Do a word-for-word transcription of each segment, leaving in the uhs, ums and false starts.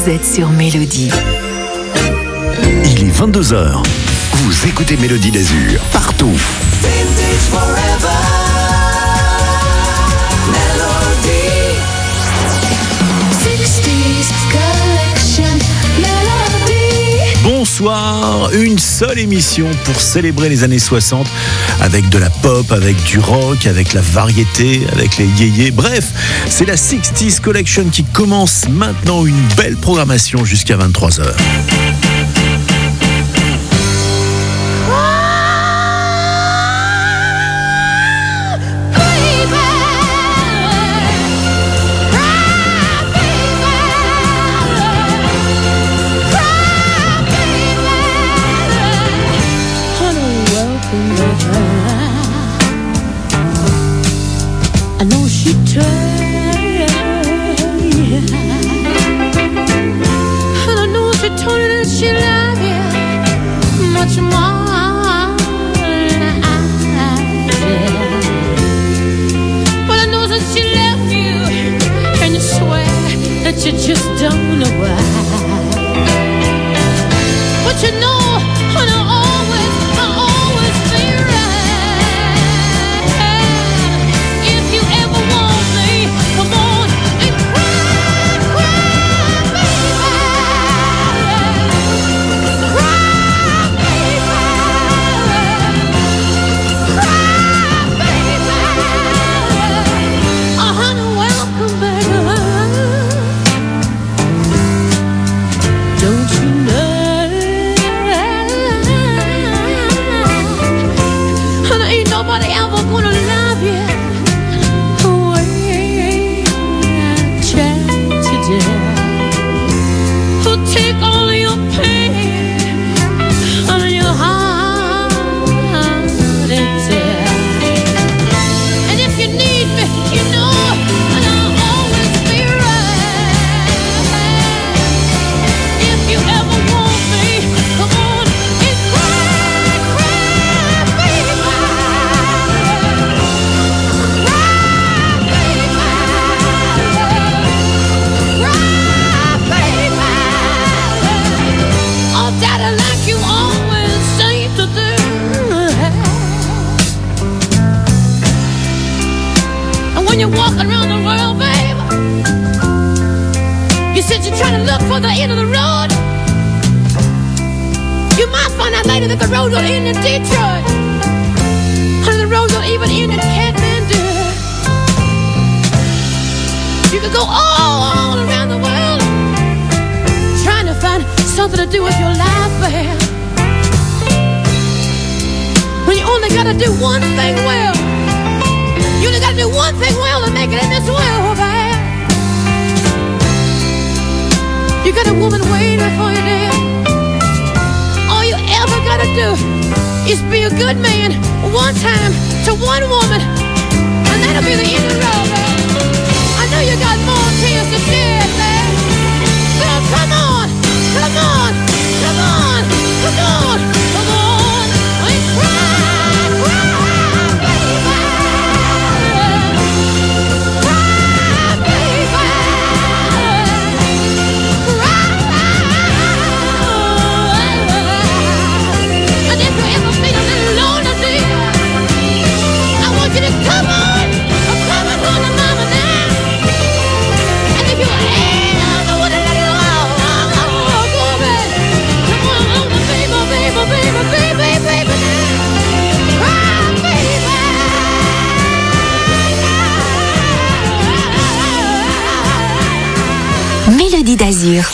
vous êtes sur Mélodie. Il est vingt-deux heures. Vous écoutez Mélodie d'Azur, partout. Bonsoir, une seule émission pour célébrer les années soixante avec de la pop, avec du rock, avec la variété, avec les yéyés. Bref, c'est la sixties Collection qui commence maintenant, une belle programmation jusqu'à vingt-trois heures. You just don't know why. But you know, and I'll always, I'll always be right. If you ever want me, come on and cry, cry, baby. Cry, baby. Cry, baby. Oh, honey, welcome back. Nobody ever gonna love you the way I tried today. Who'll take all of your pain, all of your heart and tear. And if you need me, you know, and I'll always be right. If you ever want me, come on and cry, cry, baby. When you're walking around the world, babe, you said you're trying to look for the end of the road. You might find out later that the road don't end in Detroit, and the road don't even end in Kathmandu. You could go all, all around the world trying to find something to do with your life, babe, when you only gotta do one thing well. You only gotta do one thing well to make it in this world, babe. You got a woman waiting for you there. All you ever gotta do is be a good man one time to one woman, and that'll be the end of the road, babe. I know you got more tears to shed, babe. So come on, come on, come on, come on, come on, and cry, cry. Come on, come on, hold on, mama now. And if you ever wanna let it all, oh, go back. Come on, hold on, baby, baby, baby, baby, baby, now. Cry, baby. Mélodie d'Azur.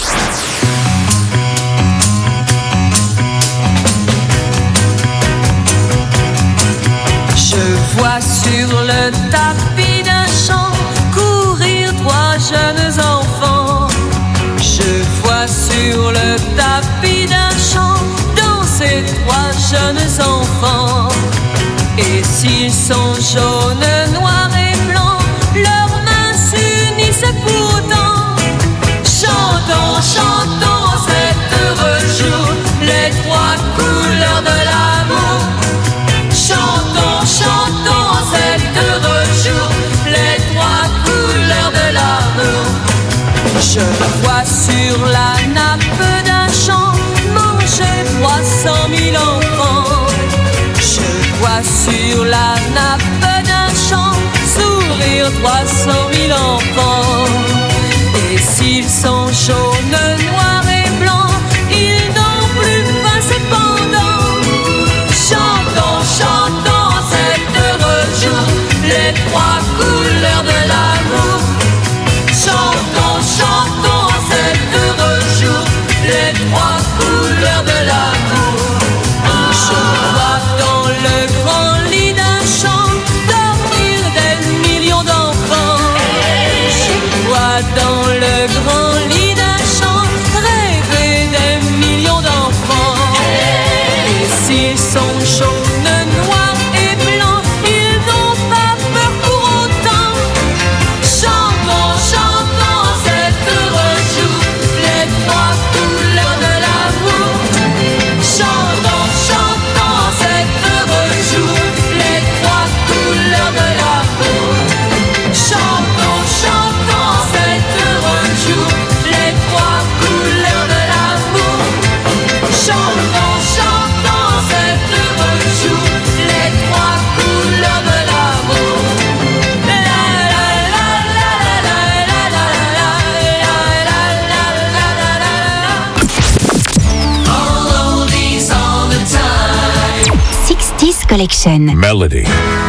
Je vois sur le tapis d'un champ courir trois jeunes enfants. Je vois sur le tapis d'un champ danser trois jeunes enfants. Et s'ils sont jaunes, noirs et blancs, leurs mains s'unissent pourtant. Chantons, chantons cet heureux jour, les trois couleurs de l'amour. Chantons, chantons cet heureux jour, les trois couleurs de l'amour. Je vois sur la trois cent mille enfants. Et s'ils sont jaunes, noirs et blancs, ils n'ont plus faim cependant. Chantons, chantons cet heureux jour, les trois couleurs de l'amour. Chantons, chantons cet heureux jour, les trois couleurs de l'amour. Je vois dans le grand lit d'un champ dormir des millions d'enfants. Je vois dans le grand lit d'un champ rêver des millions d'enfants. Et s'ils sont jaunes, noirs et blancs, ils n'ont pas peur pour autant. Chantons, chantons cet heureux jour, les trois couleurs de l'amour. Chantons, chantons cet heureux jour, les trois couleurs de l'amour. Chantons, chantons cet heureux jour, les trois couleurs de l'amour. Chantons, chantons cet heureux jour, les trois couleurs de l'amour. La la la la la la la la la la la la. All oldies all the time. sixties Collection. Melody.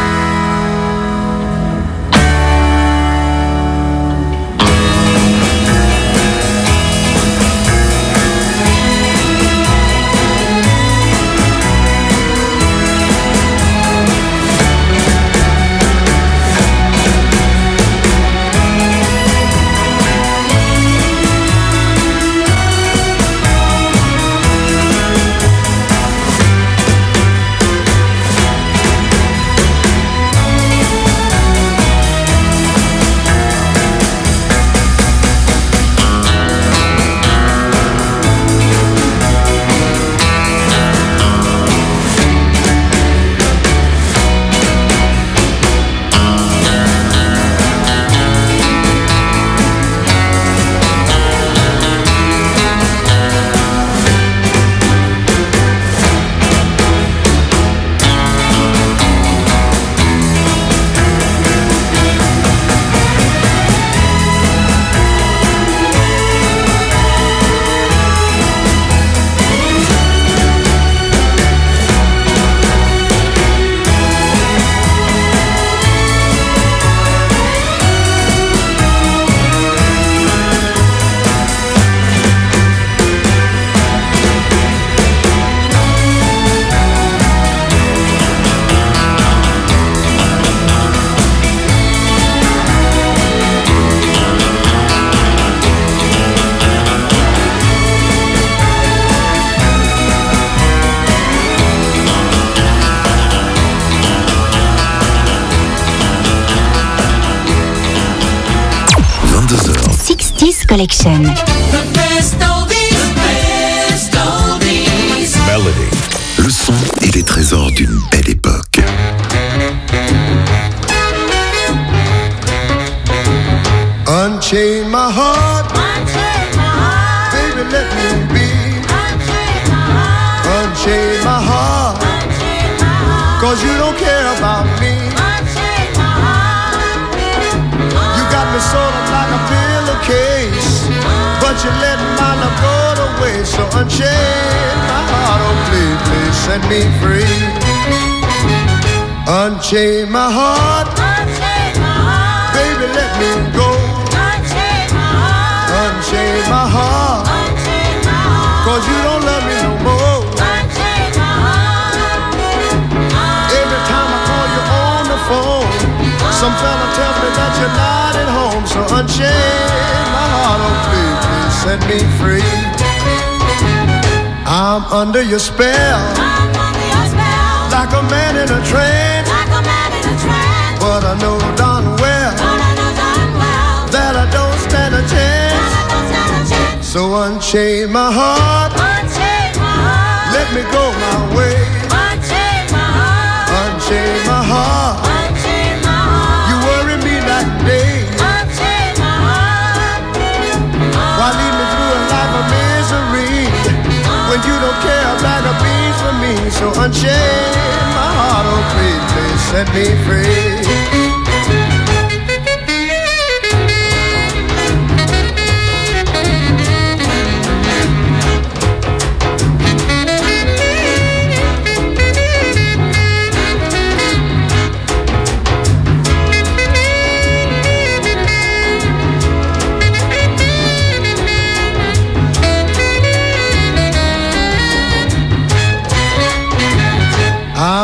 sixties Collection. The best oldies, the best oldies. Melody. Le son et les trésors d'une belle époque. Unchain my heart, baby, let me be. Unchain my heart, cause you don't care about me. You got me sort of like a pillowcase, but you let my love go to waste. So unchain my heart, oh please, please set me free. Unchain my heart, baby, let me go. Unchain my heart, cause you don't love me no more. Every time I call you on the phone, some fella tells me that you're not at home. So unchain my heart, oh please, please set me free. I'm under your spell, like a man in a trance. But I know darn well that I don't stand a chance. So unchain my heart, let me go my way. Unchain my heart, you worry me night and day. Why lead me through a life of misery when you don't care a bag of beans for me? So unchain my heart, oh please, please set me free.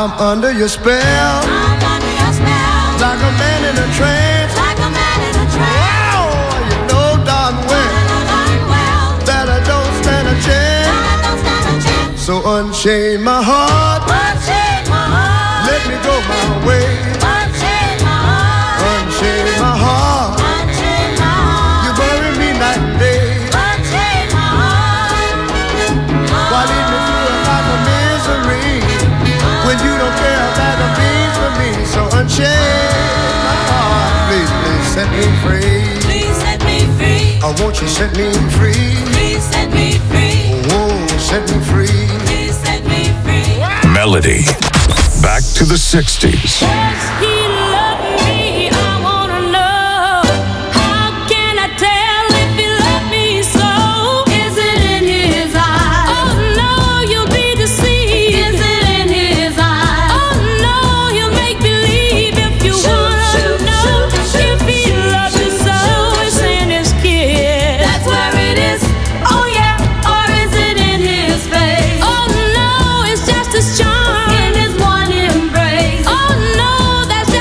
I'm under your spell. I'm under your spell. Like a man in a trance. Like a man in a trance. Oh, you know darn well, I know darn well that I don't stand a chance. that I don't stand a chance. So unchain my heart. Unchain my heart. Let me go my way. Unchain my heart. Unchain my heart. Unchain my heart. You bury me night and day. Unchain my heart. Why lead me through a life of misery when you don't care about the means for me? So unchain my heart. Please, please set me free. Please set me free. Oh, won't you set me free? Please set me free. Oh, set me free. Please set me free. Melody. Back to the sixties. Does he love me? I wanna know. How can I tell if he loved me so? Is it in his eyes? Oh no, you'll be deceived. Is it in his eyes? Oh no, he'll make believe if you wanna know. If he loves you so, it's in his kiss. That's where it is. Oh yeah, or is it in his face? Oh no, it's just his charm in his one embrace. Oh no, that's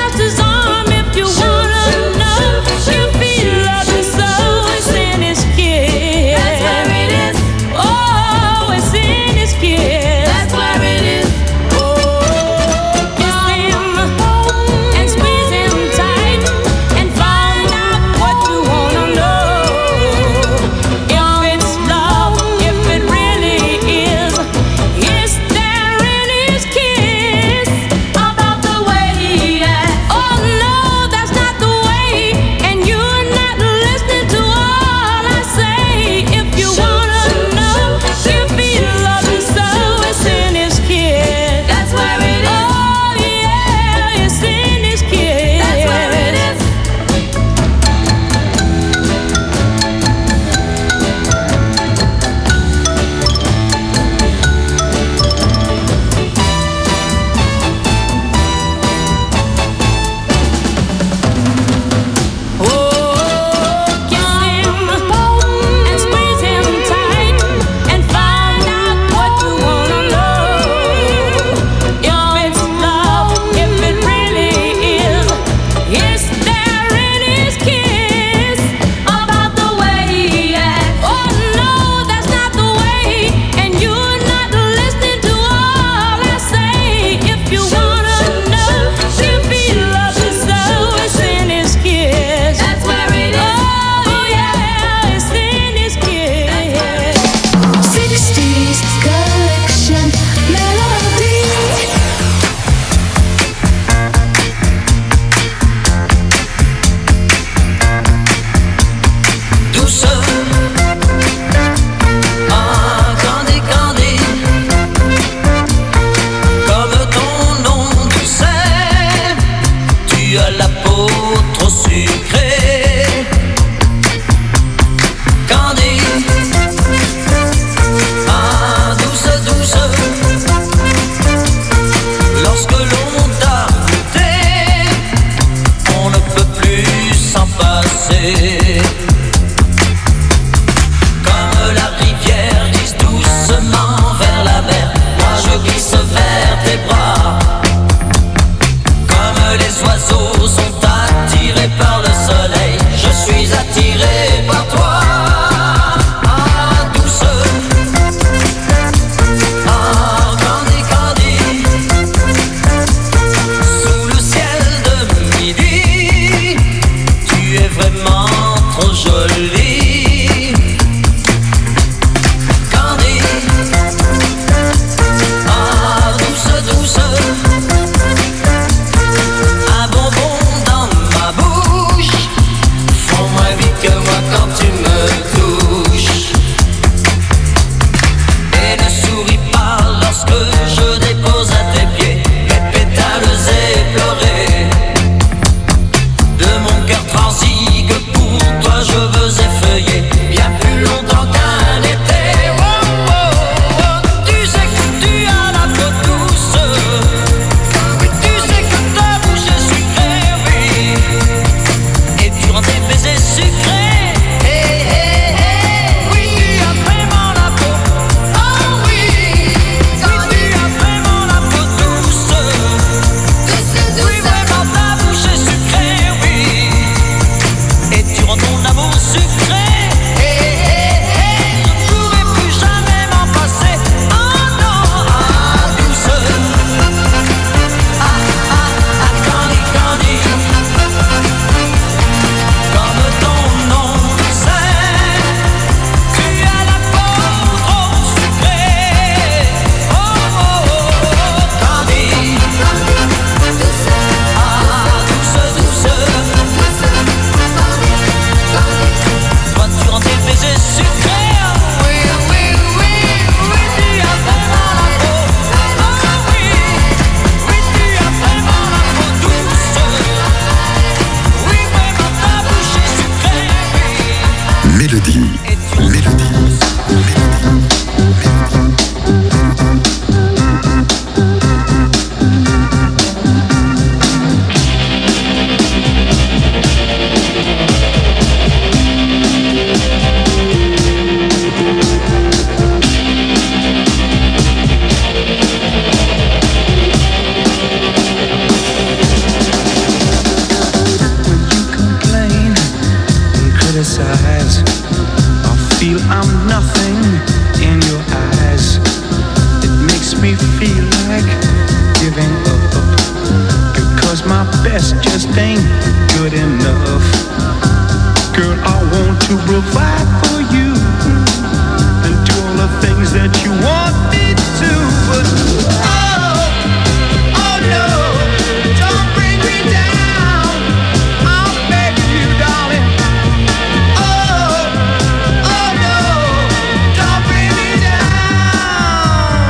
me feel like giving up, because my best just ain't good enough. Girl, I want to provide for you and do all the things that you want me to, but oh, oh no, don't bring me down. I'm begging you, darling. Oh, oh no, don't bring me down.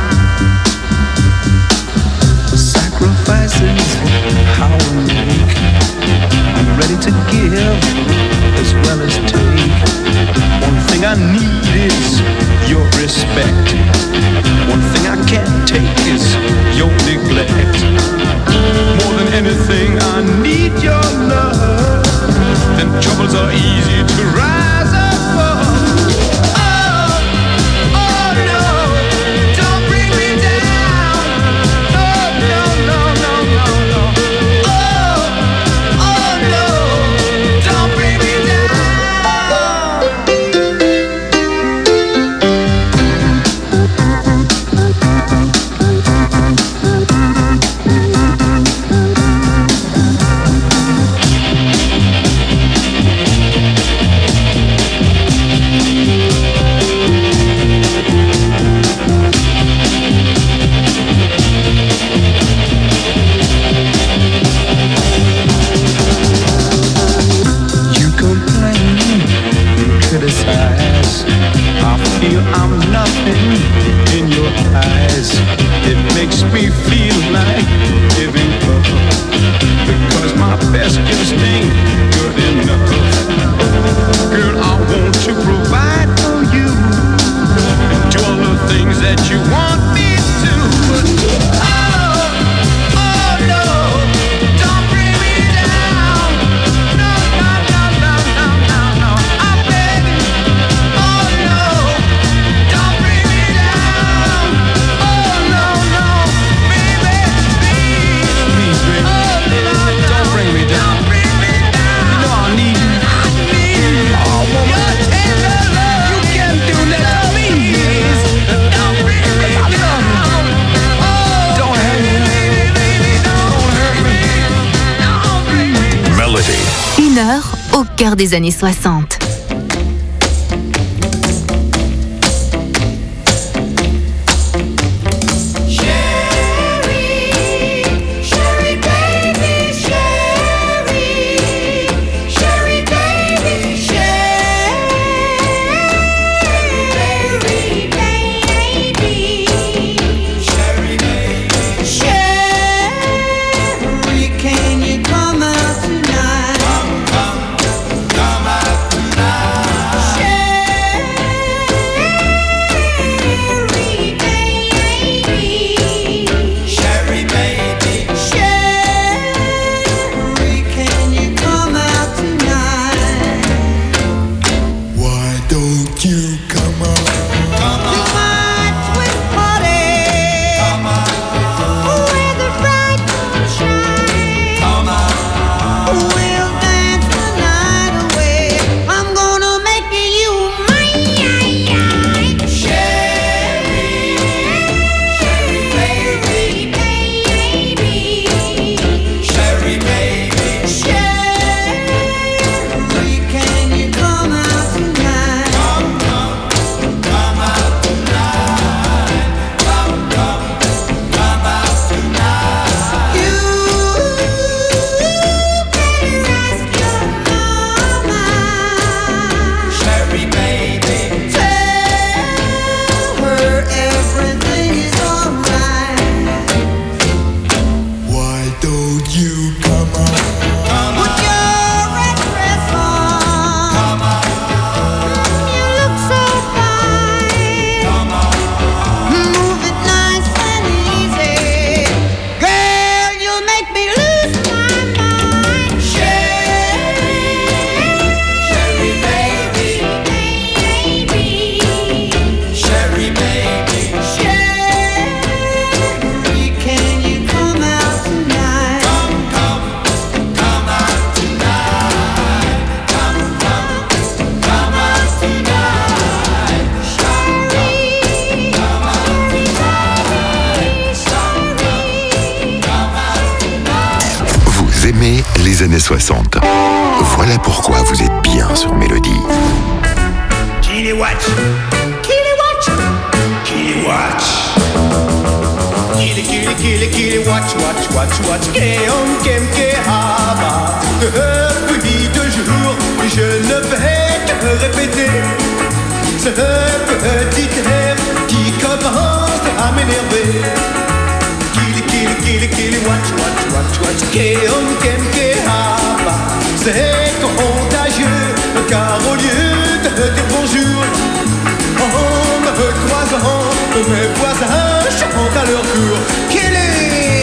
Sacrifices how I make. I'm ready to give as well as take. One thing I need is your respect. One thing I can't take is your neglect. More than anything, I need your love. Then troubles are easy to rise above. Oh, oh no, don't bring me down. No, no, no, no, no, no. Oh, oh no, don't bring me down. You complain and criticize. I feel I'm nothing in your eyes. It makes me feel like giving up, because my best just ain't good enough. Girl, I want to provide for you and do all the things that you want me to, but oh, oh no, don't bring me down. No, no, no, no, no, no, no. I'm begging. Oh no, don't bring me down. Oh no, no, baby, please, please, baby. Oh no, don't bring me down. Don't bring me down. You know I need you. I need you. Oh, woman, your tender love. You can do that, please. Don't bring me down. Oh, don't hurt me, baby, baby, don't hurt me. Don't bring me down. Melody. Une heure au cœur des années soixante. Sherry, baby, Sherry, Sherry, baby, Sherry, Sherry, baby, Sherry, baby, Sherry, can you come out tonight? Come, come, come out tonight. des années soixante. Voilà pourquoi vous êtes bien sur Mélodie. Kilowatts, kilowatts, kilowatts. Kili, kili, kili, kili, watch, watch, watch, watch. Keom, kem, ke, haba. Depuis deux jours, je ne vais que répéter ce petit air qui commence à m'énerver. Kili, kili, kili, kili, watch, watch, watch, watch. Keom, kem, ke, haba. C'est contagieux, car au lieu de dire bonjour, en me croisant, mes voisins chantent à leur tour. Kili!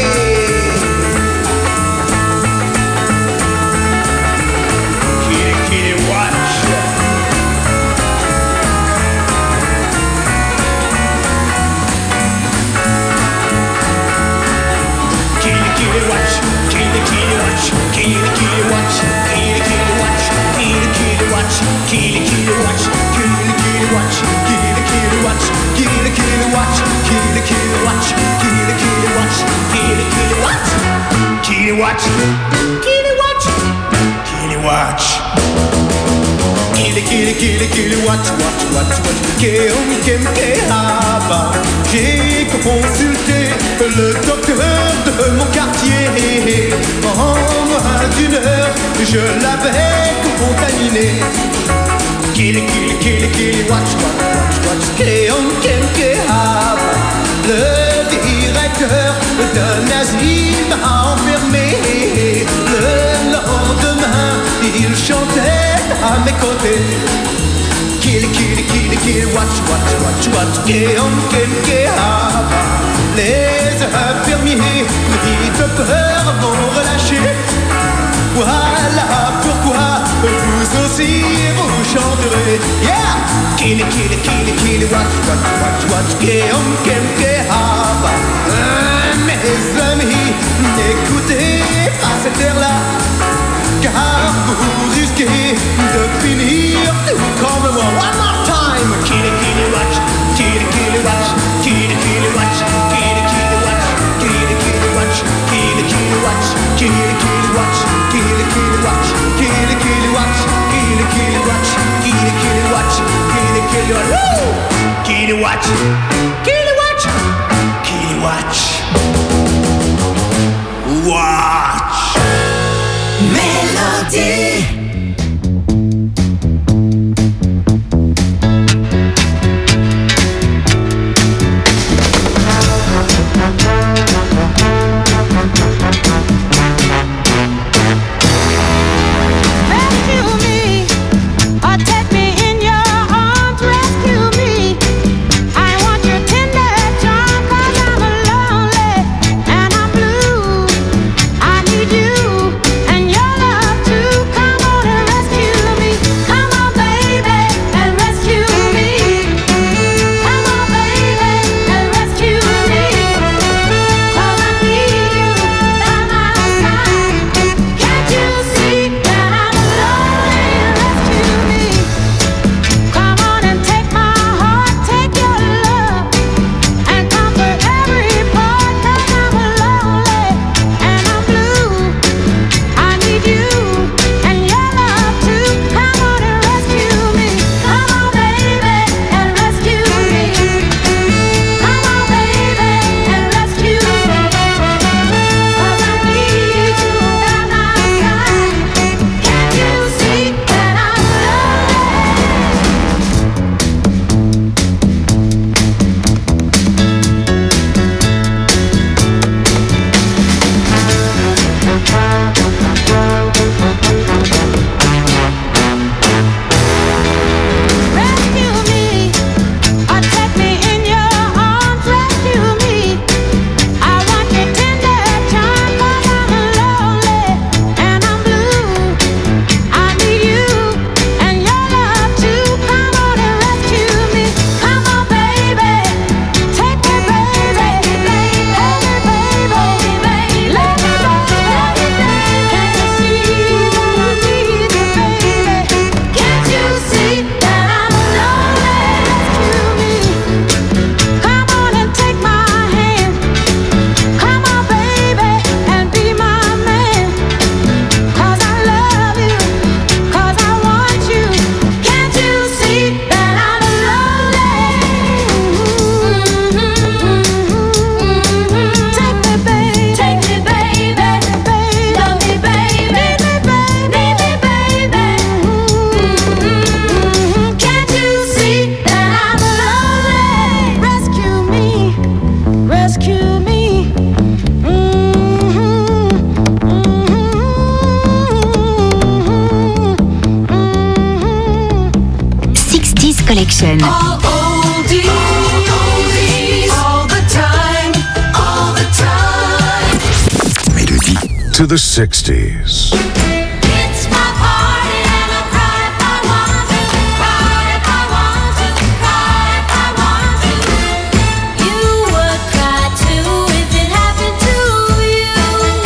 Kili, kili, watch. Kili, kili, watch. Kili, kili, watch. Kili, kili, watch. Kili, kili, watch. Kili, kili, watch. Kili, kili, watch. Kili, kili, watch. Kili, kili, watch. Kili, kili, watch. Kili, kili, watch. Kili, kili, watch. Kili, kili, watch. Kili, watch. Kili, watch. Kili, watch. Kili, kili, kili, kili, watch, watch, watch, watch. Keom, kem, ke, haba. J'ai consulté le docteur de mon quartier. En moins d'une heure, je l'avais contaminé. Kili, kili, kili, kili, watch, watch, watch, watch. Keom, kem, ke, haba. Le directeur d'un asile m'a enfermé. Le lendemain, il chantait à mes côtés. Kili, kili, kili, kili, watch, watch, watch, watch. Keom, kem, ke, haba. Les infirmiers, pris de peur, m'ont relâché. Voilà pourquoi vous aussi vous chanterez. Yeah! Kili, kili, kili, kili, watch, watch, watch, watch. Keom, kem, ke, haba. Euh, mes amis, n'écoutez pas cette air-là, car vous risquez de finir tout comme moi. One more time! Kili, kili, watch. Kili, kili, watch. Kili, kili, watch. Kili, kili, watch. Kili, kili, watch. Kili, kili, watch. Kili, kili, watch. Kili, kili, watch. Kili, kili, watch. Kili, kili, watch. Kili, kili, watch. Kili, kili, watch. Woo! Kili, watch. Kili, watch. Kili, watch. Watch. Mélodie. Rescue me, or take me in your arms, rescue me. I want your Collection. All oldies, all the time, all the time. Mélodie. To the sixties. It's my party and I cry if I want to, cry if I want to, cry if I want to. You would cry too if it happened to you.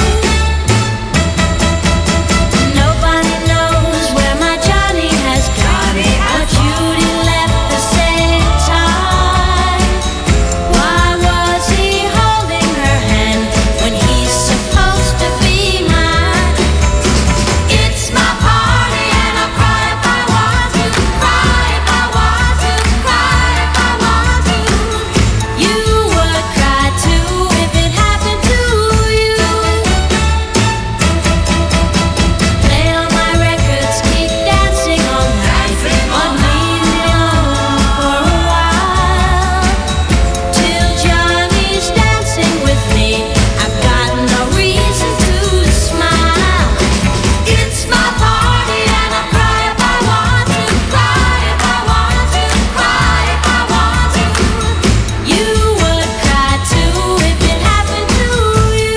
Nobody knows where my Johnny has gone, but Judy left the same time. Why was he holding her hand when he's supposed to be mine? It's my party and I cry if I want to, cry if I want to, cry if I want to. You would cry too if it happened to you. Play all my records, keep dancing all night, but leave me alone for a while. Till Johnny's dancing with me, I've got no reason to smile. It's my party and I cry if I want to, cry if I want to, cry if I want to. You would cry too if it happened to you.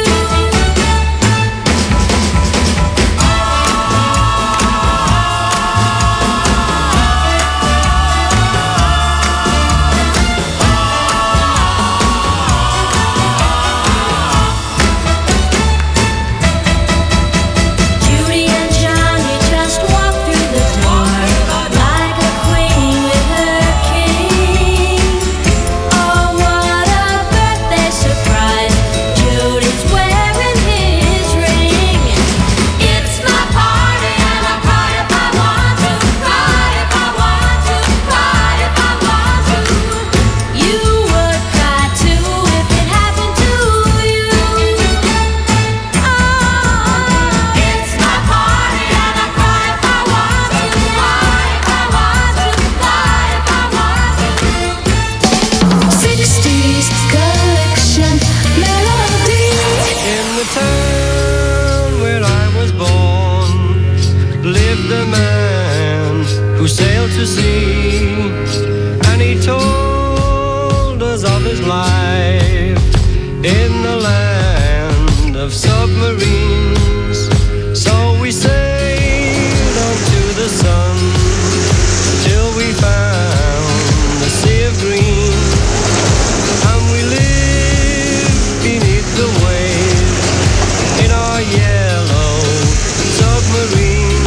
Judy and Johnny just walked through the door like a queen with her king. Oh, what a birthday surprise! Judy's wearing his ring. It's my party and I cry if I want to, cry if I want to, cry if I want to. You would cry too if it happened to you. Oh, it's my party and I cry if I want to, cry if I want to, cry if I want to. sixties collection melody. In the town where I was born lived a man who sailed to sea, and he told us of his life in the land of submarines. So we sailed on to the sun till we found the sea of green, and we lived beneath the waves in our yellow submarine.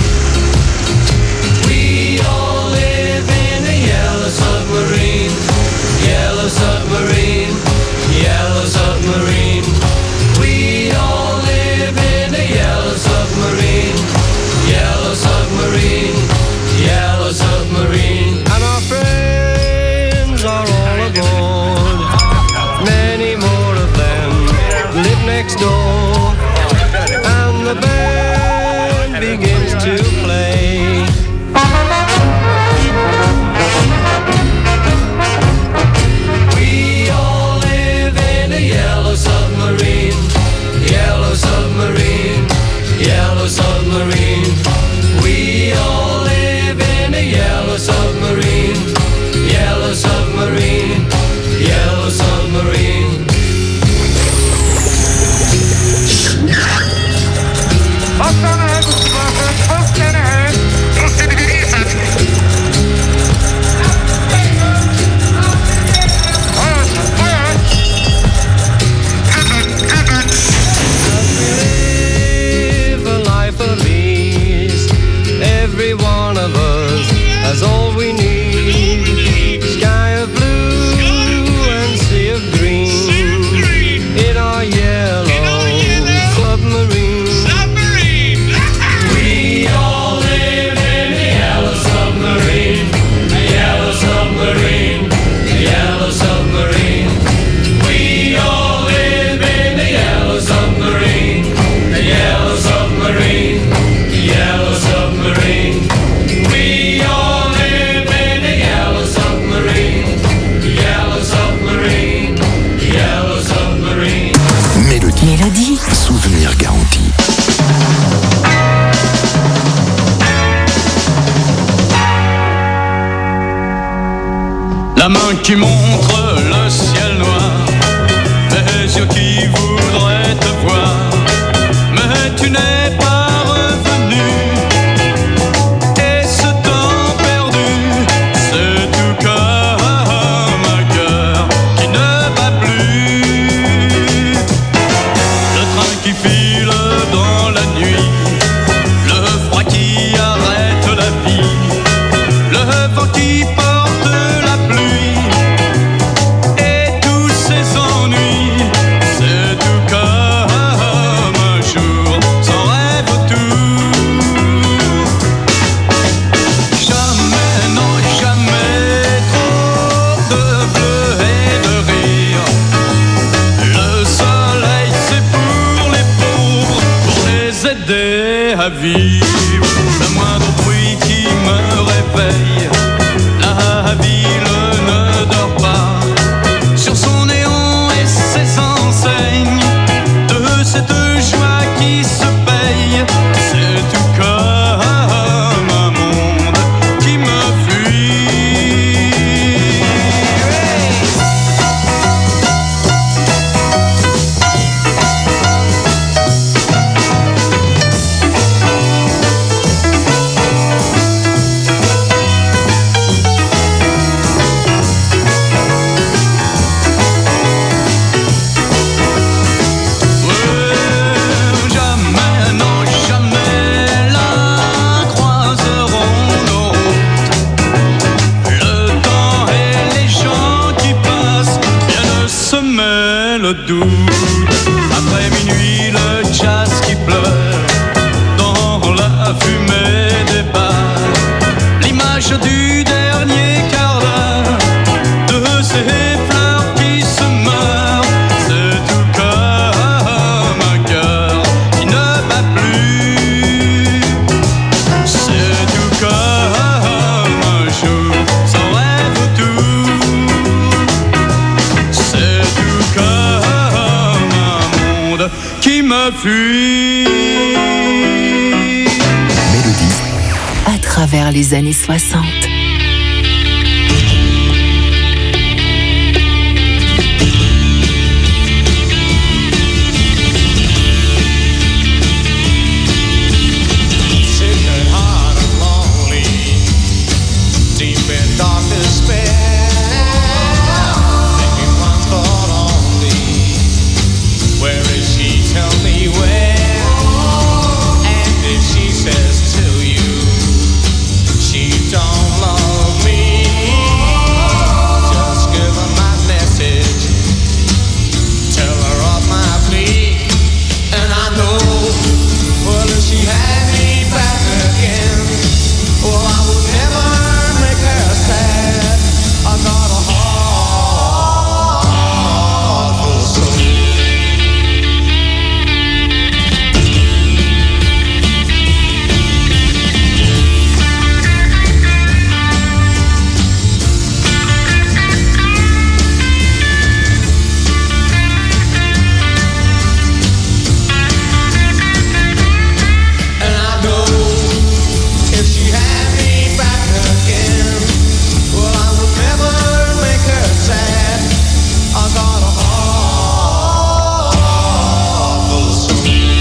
We all live in a yellow submarine, yellow submarine, yellow submarine. We all live in qui montre le ciel noir, mes yeux qui voudraient te voir, mais tu n'es pas revenu. Et ce temps perdu, c'est tout comme un cœur qui ne bat plus. Le train qui file dans la nuit, le froid qui arrête la vie, le vent qui porte la pluie, et tous ces ennuis, c'est tout comme un jour sans rêve autour. Jamais, non jamais, trop de bleu et de rire. Le soleil c'est pour les pauvres, pour les aider à vivre. Le moindre bruit qui me réveille, la ville ne dort pas sur son néon et ses enseignes. De cette joie qui se paye, c'est tout comme un monde qui me fuit. Jamais, non jamais, là croiseront nos routes. Le temps et les gens qui passent viennent semer le doute. Après minuit, le jazz qui pleure dans la fumée des bars, l'image du dernier quart d'heure de ces fleurs qui se meurent. C'est tout comme un cœur qui ne bat plus. C'est tout comme un jour sans rêve autour. C'est tout comme un monde qui me fuit. Mélodie. À travers les années soixante. Sick and hard and lonely, deep in dark despair, making one thought only. Where is she? Tell me where. And if she says to you, she don't love me, just give her my message. Tell her of my plea, and I know, well, if she had me back again, well, I would never make her sad. I got a heart full of soul. And I know if she had me back again, well, I would never make her sad. I got a heart full of soul.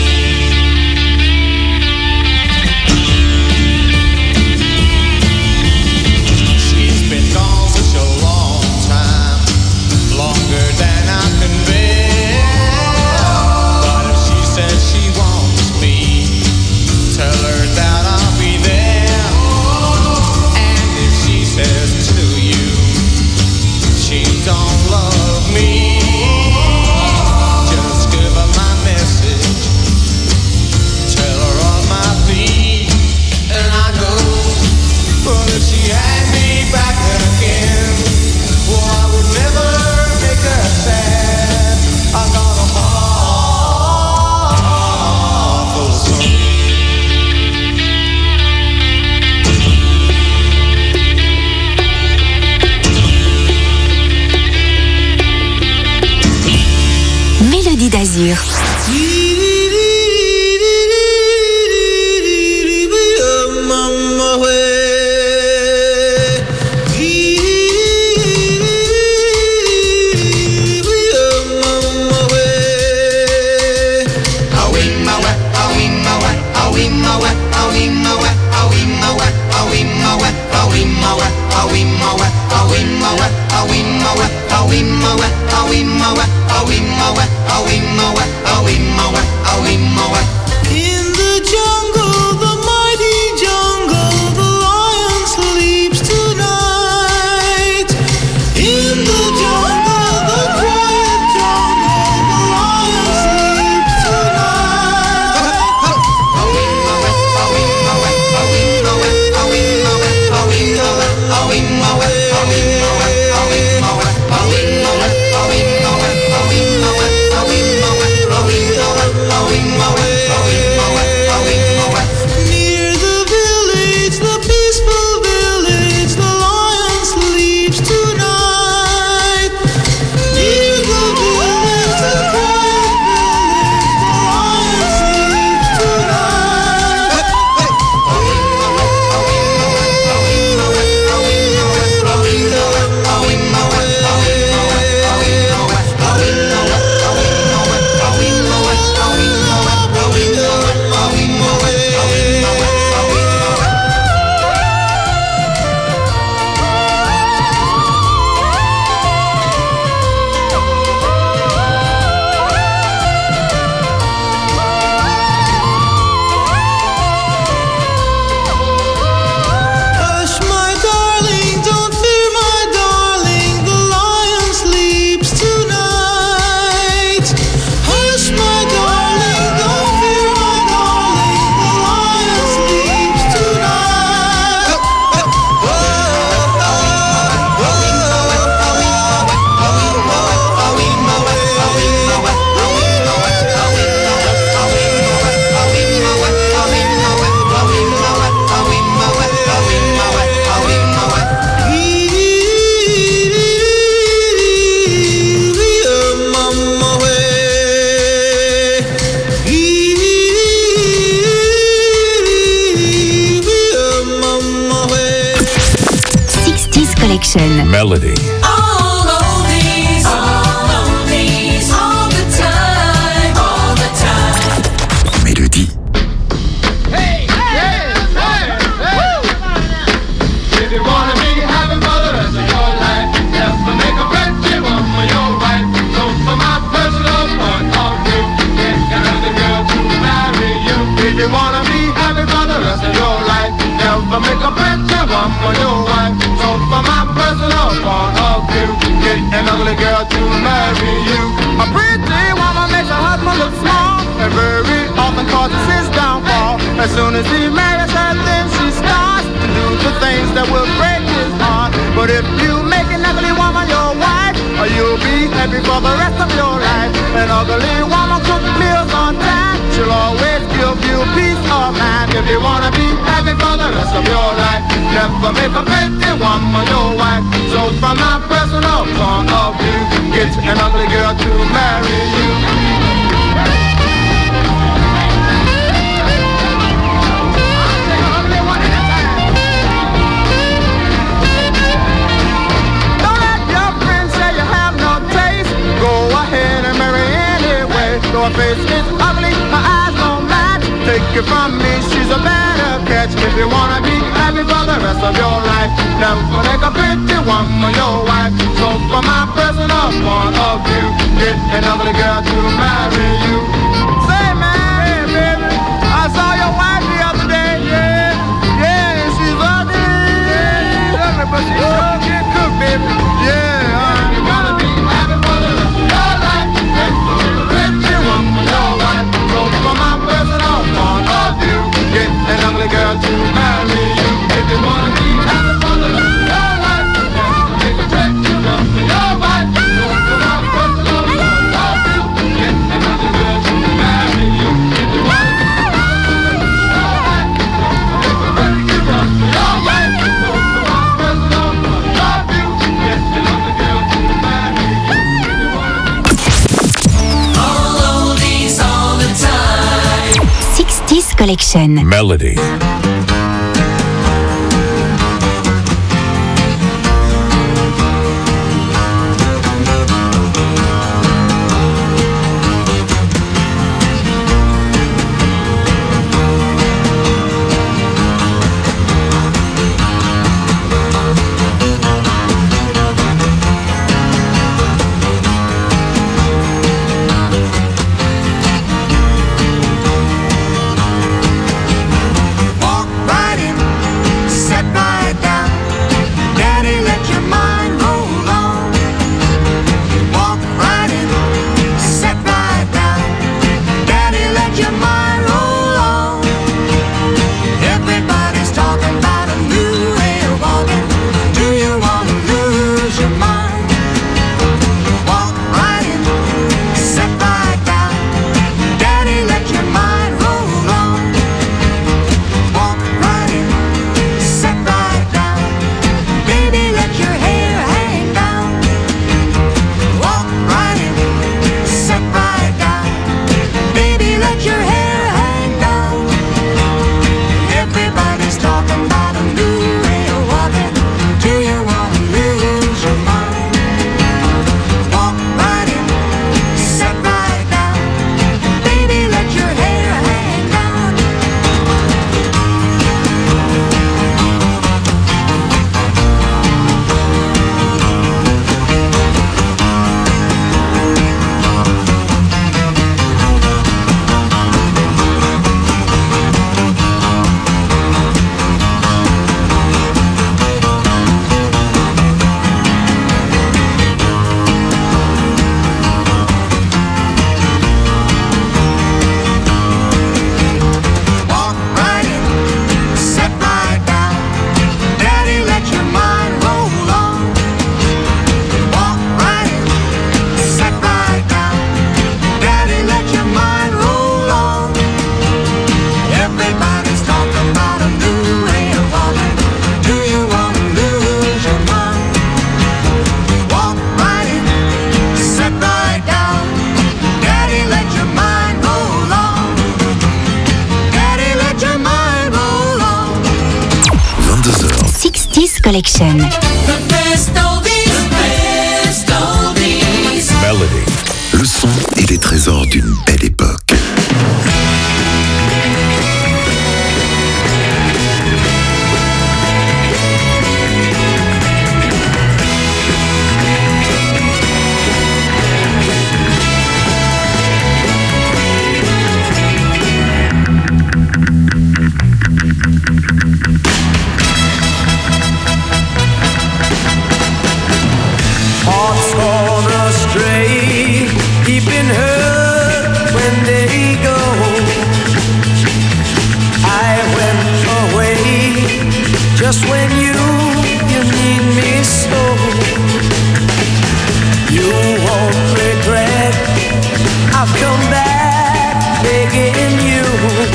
She's been gone such a long time, longer than I can bear. But if she says she wants me, tell her that I'll be there. And if she says to you, she don't love me, just give her my message. Tell her of my plea, and I know, well, if she had me back again, well, I would never make her sad. I got a heart full of soul. Mélodie d'Azur. Mama, way. Melody. All oldies, all oldies, all the time, all the time. Mélodie. Hey, hey, hey, hey. If you wanna be happy for the rest of your life, never make a pretty woman your wife. So for my personal point of view, get another girl to marry you. If you wanna be happy for the rest of your life, never make a pretty woman your wife. So for my personal point of view, get an ugly girl to marry you. A pretty woman makes her husband look small, and very often causes his downfall. As soon as he marries her, then she starts to do the things that will break his heart. But if you make an ugly woman your wife, you'll be happy for the rest of your life. An ugly woman cooks meals on time, she'll always give you peace of mind. If you wanna be happy for the rest of your life, never make a pretty woman your wife. So from my personal point of view, get an ugly girl to marry you. Don't let your friends say you have no taste. Go ahead and marry anyway. Though her face is ugly, her eyes don't match. Take it from me, she's a better catch. If you wanna be happy for the rest of your life, never make a pretty woman your wife. So from my personal point of view, get an ugly girl to marry you. Say man, hey baby, I saw your wife the other day. Yeah, yeah, she's ugly. Yeah, she's ugly, but she sure can cook, baby. Yeah, uh, you wanna be happy for the rest of your life, never make a pretty woman your wife. So from my personal point of view, get an ugly girl to marry you. If you wanna be happy for the rest of your life, never make a pretty woman your wife. So from my personal point of view, get an ugly girl to marry you. If you wanna be happy for the rest of your life, never make a pretty woman your wife. So from my personal point of view, get an ugly girl to marry you. If you wanna be All oldies, all the time. sixties Collection. Melody. walk right in, sit right down. Daddy, let your mind roll on. Walk right in, sit right down. Daddy, let your mind roll on. Everybody's talking about a new way of walking. Do you want to lose your mind? Walk right in, sit right down. Daddy, let your mind roll on. Walk right in, sit right down. Baby, let your hair hang down. Walk right in, sit right down. Baby, let your hair hang down. Everybody's talking about a new way of walking. Do you want to lose your mind? Walk right in, sit right down. Baby, let your hair hang down. Walk right in, sit right down. Daddy, let your mind roll on. Walk right in, sit right down. Daddy, let your mind roll on. Everybody's talking about a new way of walking. Do you want to lose your mind? Walk right in, sit right down. Daddy, let your mind roll on. Daddy, let your mind roll on. vingt-deux heures. sixties Collection. The best oldies. et les trésors d'une belle époque. Hearts gone astray, deep in hurt when they go. I went away just when you, you need me so. You won't regret, I've come back begging you.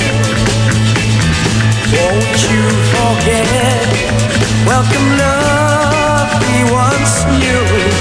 Won't you forget, welcome love we once knew.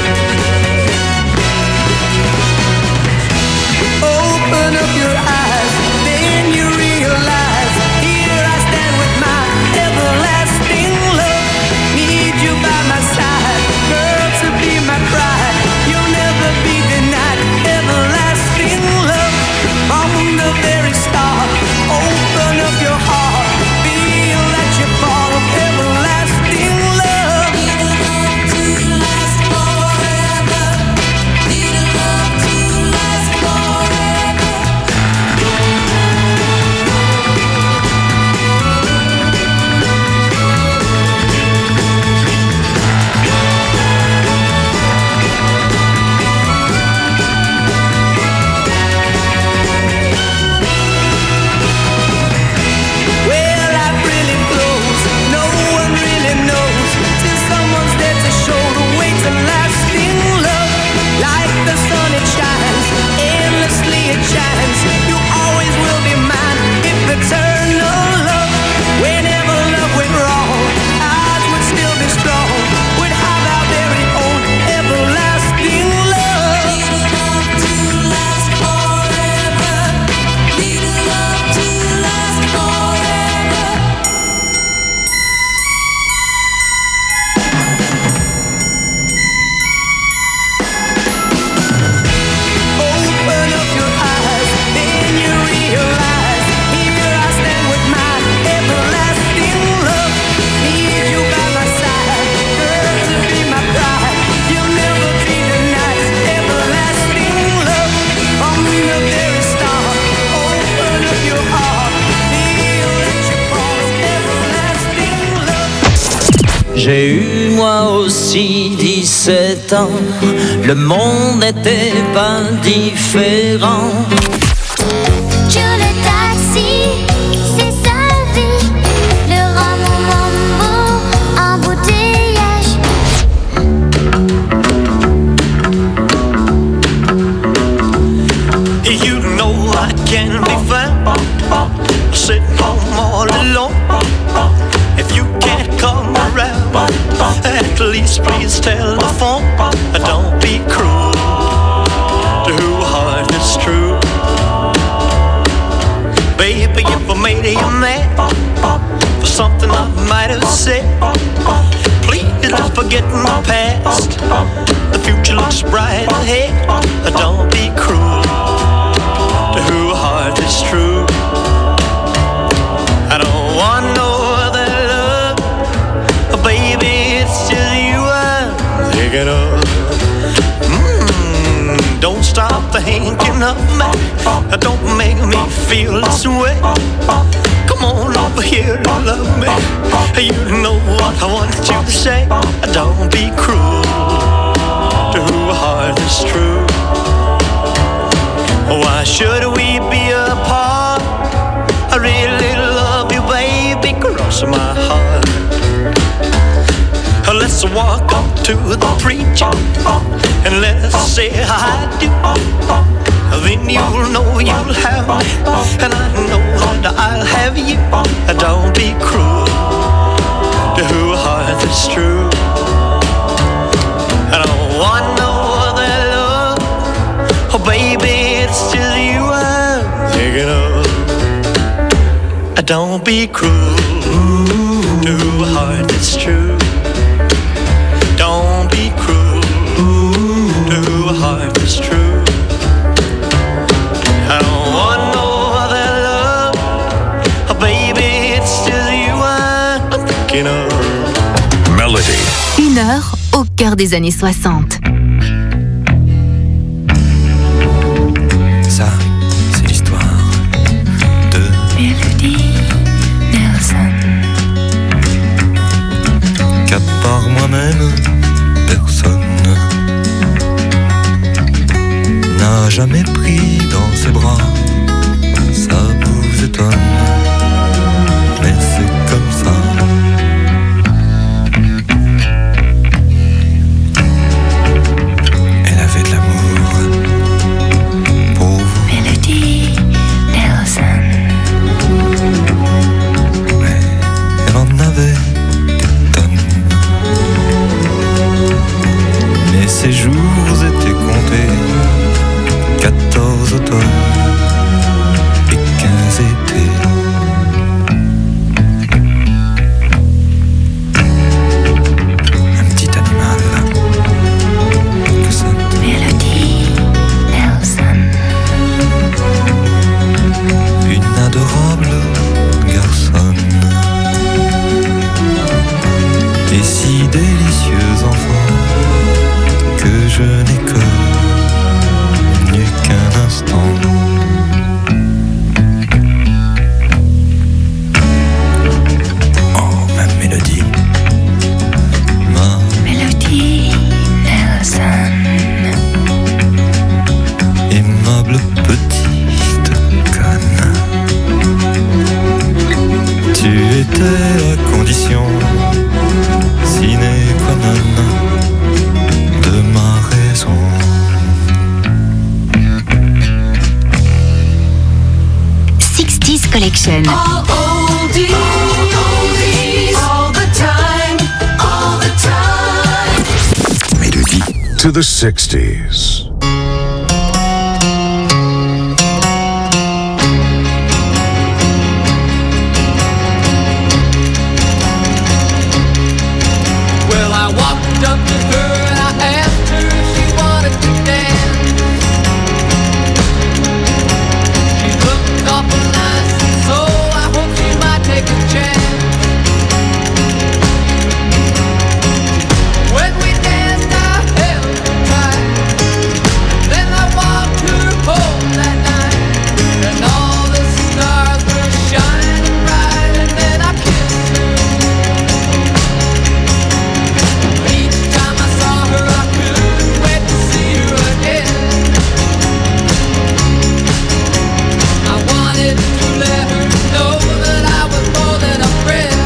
Open up your eyes, then you realize, here I stand with my everlasting love. Need you by my side, girl, to be my bride. You'll never be denied everlasting love. From the very start, open up your heart, feel that you fall everlasting love. Need a love to last forever. Need a love to last forever. Well, life really flows, no one really knows, till someone's there to show the way to lasting love. Like the sun it shines, endlessly it shines. You always will be mine, if eternal love. Whenever love went wrong, ours would still be strong. Would have our very own everlasting love. Need a love to last forever. Need a love to last forever. Open up your eyes, then you realize, here I stand with my everlasting love. Need you by my side, girl, to be my bride. You'll never be denied everlasting love. From the very start, open up your heart, feel that you fall everlasting love. J'ai eu moi aussi dix-sept ans, le monde n'était pas différent. Sur le taxi, c'est sa vie. Le rhum au mambo, embouteillage. You know I can be found sitting home all alone. If you can't come around, at least please telephone. Don't be cruel to who heart is true. Baby, if I made you mad for something I might have said, please don't forget my past. The future looks bright ahead. Don't be cruel to who heart is true. I don't want no other love, baby, it's just you I'm thinking of. Mm, don't stop thinking of me, don't make me feel this way. Come on over here and love me, you know what I want you to say. Don't be cruel to who heart is true. Why should we be apart? I really love you, baby, cross my heart. Let's walk up to the preacher and let's say I do. Then you'll know you'll have me, and I know that I'll have you. Don't be cruel to who heart is true. I don't want no other love, oh baby, it's just you I'm thinking of. Don't be cruel to who heart is true. Don't be cruel to who heart is true. cœur des années soixante. Ça, c'est l'histoire de Mélodie Nelson. Qu'à part moi-même, personne n'a jamais pris dans ses bras. Ça vous étonne, mais c'est comme ça. Elle avait de l'amour pour vous. Mélodie Nelson. Mais elle en avait des tonnes. Mais ses jours étaient comptés. Quatorze automnes et quinze étés. Un petit animal que ça. Mélodie Nelson. Une adorable garçonne. Et si délicieux enfant que je n'ai que qu'un instant. Oh, ma mélodie, ma Mélodie Nelson. aimable petite conne. Tu étais la condition sine qua non de ma raison. sixties Collection. All oldies, all the time, all the time. Mélodie to the sixties. Well, I walked up to her and I asked her if she wanted to dance. She looked awful nice, so I hope she might take a chance. When we danced, I held her tight. Then I walked her home that night, and all the stars were shining bright. And then I kissed her. Each time I saw her, I couldn't wait to see her again. I wanted to let her know that I was more than a friend.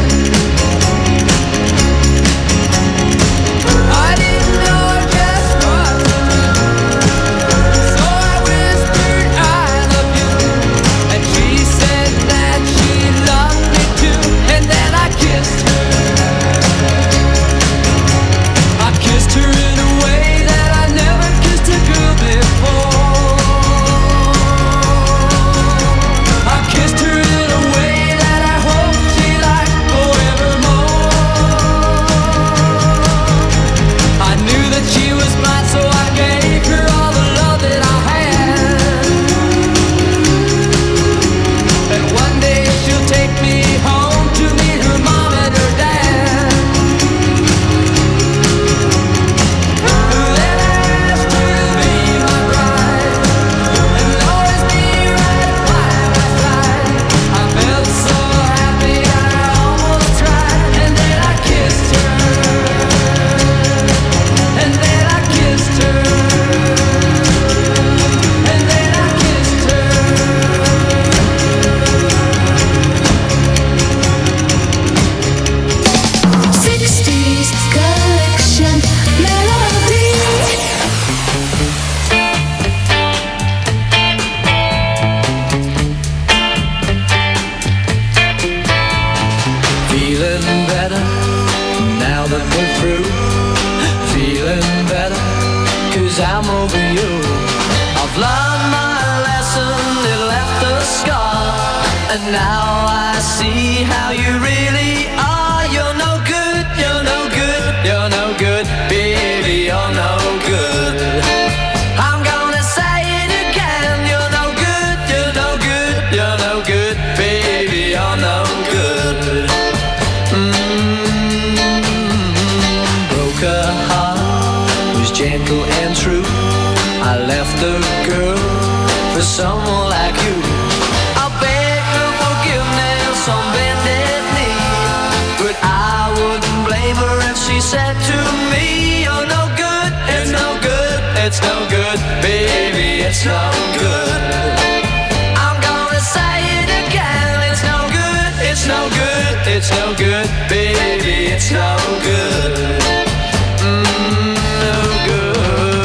I didn't know just what to do, so I whispered I love you, and she said that she loved me too. And then I kissed her. I kissed her in a way that I never kissed a girl before. I kissed her in a way that I hope she liked forevermore. I knew that she was mine, so I gave her all the love that I had. And one day she'll take me home to meet her mom and her dad. Then I asked her to be my bride and always be right by my side. I felt so happy I almost cried. And then I kissed her. And then I kissed her. And then I kissed her. sixties Collection Melody. Feeling better now that we're through. Feeling better cause I'm over you. I've learned my lesson, it left a scar. And now I see how you really are. You're no good, you're no good, you're no good. Baby, you're no good. I'm gonna say it again. You're no good, you're no good, you're no good. Baby, you're no good. Mm-hmm. Broke a heart girl for someone like you. I beg her forgiveness on bended knee, but I wouldn't blame her if she said to me, you're no good, it's no good, it's no good, baby, it's no good. I'm gonna say it again, it's no good, it's no good, it's no good, baby, it's no good. Mm, no good.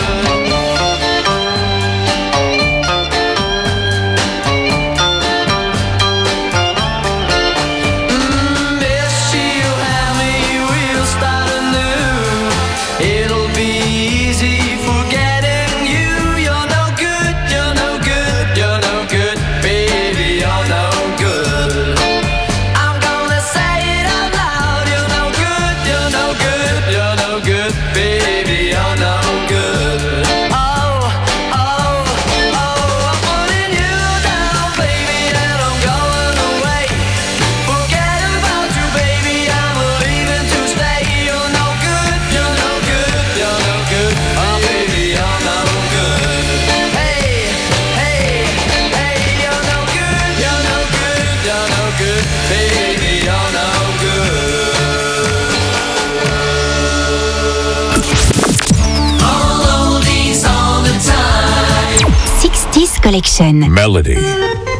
Mm, if she'll have me, we'll start anew. It'll be easy forgetting you. You're no good, you're no good, you're no good, baby, you're no good. I'm gonna say it out loud. You're no good, you're no good, you're no good, baby, you're no good. Oh, oh, oh, I'm putting you down, baby, and I'm going away. Forget about you, baby, I'm leaving to stay. You're no good, you're no good, you're no good, oh baby, you're no good. Hey, hey, hey, you're no good, you're no good, you're no good, baby, you're no good. sixties Collection. Melody.